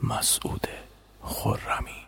مسعود خرمی.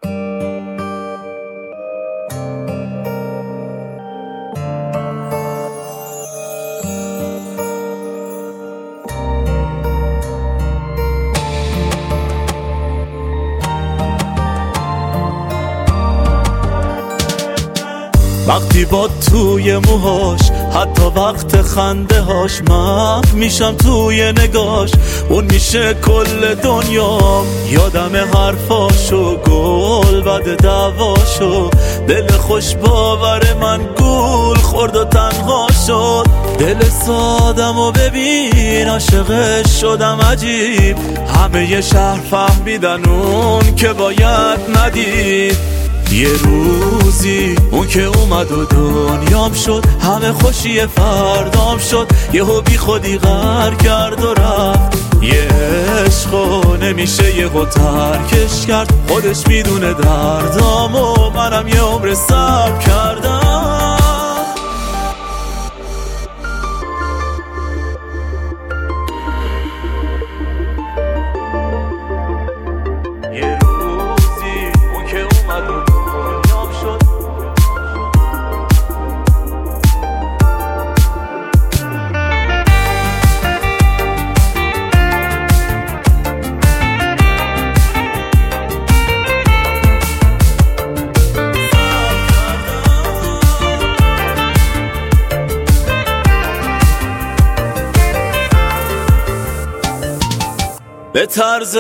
وقتی با توی موهاش، حتی وقت خنده هاش، من میشم توی نگاش، اون میشه کل دنیام. یادم حرفاشو، گل بد دعواشو، دل خوش باور من گول خورد و تنها شد. دل سادمو ببین، عاشقش شدم عجیب، همه ی شهر فهمیدن اون که باید ندید. یه روزی اون که اومد و دنیام شد، همه خوشی فردام شد، یهو بی خودی غر کرد و رفت. یه عشقو نمیشه یهو ترکش کرد، خودش میدونه دردام و منم یه عمر صبر کردم. به طرز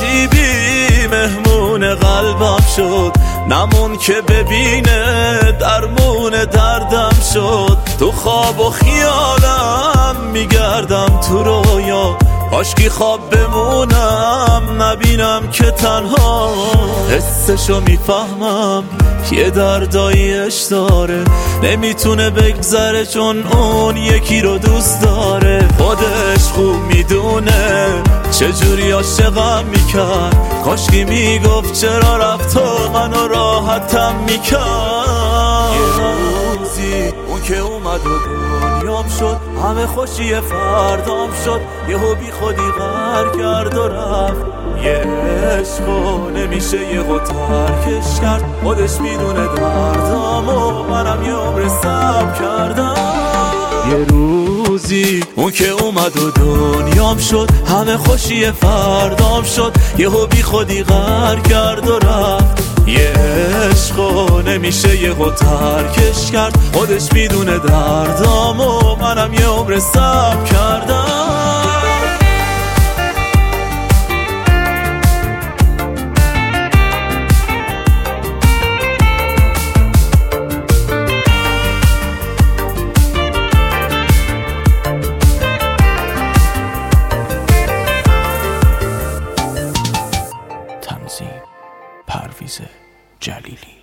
عجیبی مهمون قلبم شد، نمون که ببینه درمون دردم شد. تو خواب و خیالم میگردم تو رویا، کاشکی خواب بمونم نبینم که تنها. حسشو میفهمم یه درداییش داره، نمیتونه بگذره چون اون یکی رو دوست داره. خودش خوب میدونه چجوری عاشقم میکرد، کاشکی میگفت چرا رفت و منو راحتم میکرد. یه روزی اون که اومد و دنیام شد، همه خوشی فردام شد، یهو بی خودی غر کرد و رفت. یه عشقو نمیشه یهو ترکش کرد، خودش میدونه دردام و منم یه عمر صبر کردم. یه روزی اون که اومد و دنیام شد، همه خوشی فردام شد، یهو بی خودی غر کرد و رفت. یه عشقو نمیشه یهو ترکش کرد، خودش میدونه دردام و منم یه عمر صبر کردم. تنظیم پرویز جلیلی.